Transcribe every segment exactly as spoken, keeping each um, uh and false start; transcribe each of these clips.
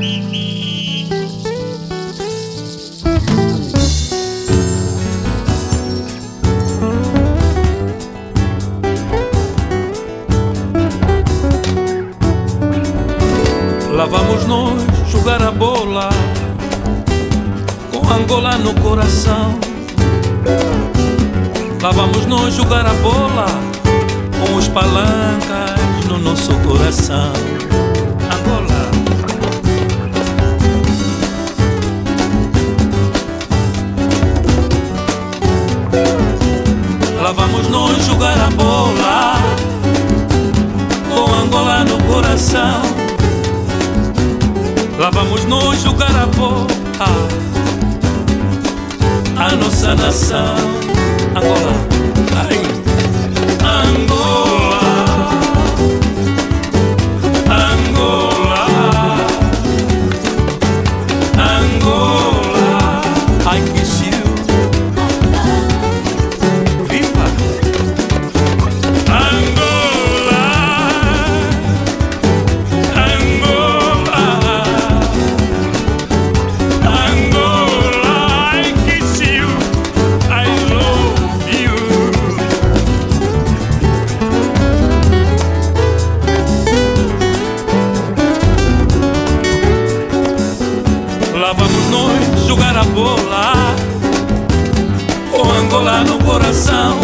Lá vamos nós jogar a bola, com Angola no coração. Lá vamos nós jogar a bola, com os palancas no nosso coração. Angola. Lá vamos nós jogar a bola, com Angola no coração. Lá vamos nós jogar a bola, a nossa nação. Angola, ai, Angola, Angola, Angola, ai que chiu, viva Angola, Angola, Angola, ai que chiu, I love you. Lá vamos nós jogar a bola, com Angola no coração.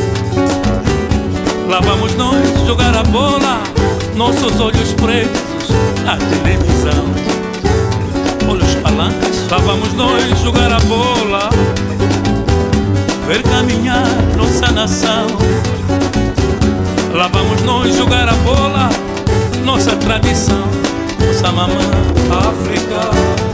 Lá vamos nós jogar a bola, nossos olhos presos à televisão. Olhos palancas. Lá vamos nós jogar a bola, ver caminhar nossa nação. Lá vamos nós jogar a bola, nossa tradição, nossa mamã África.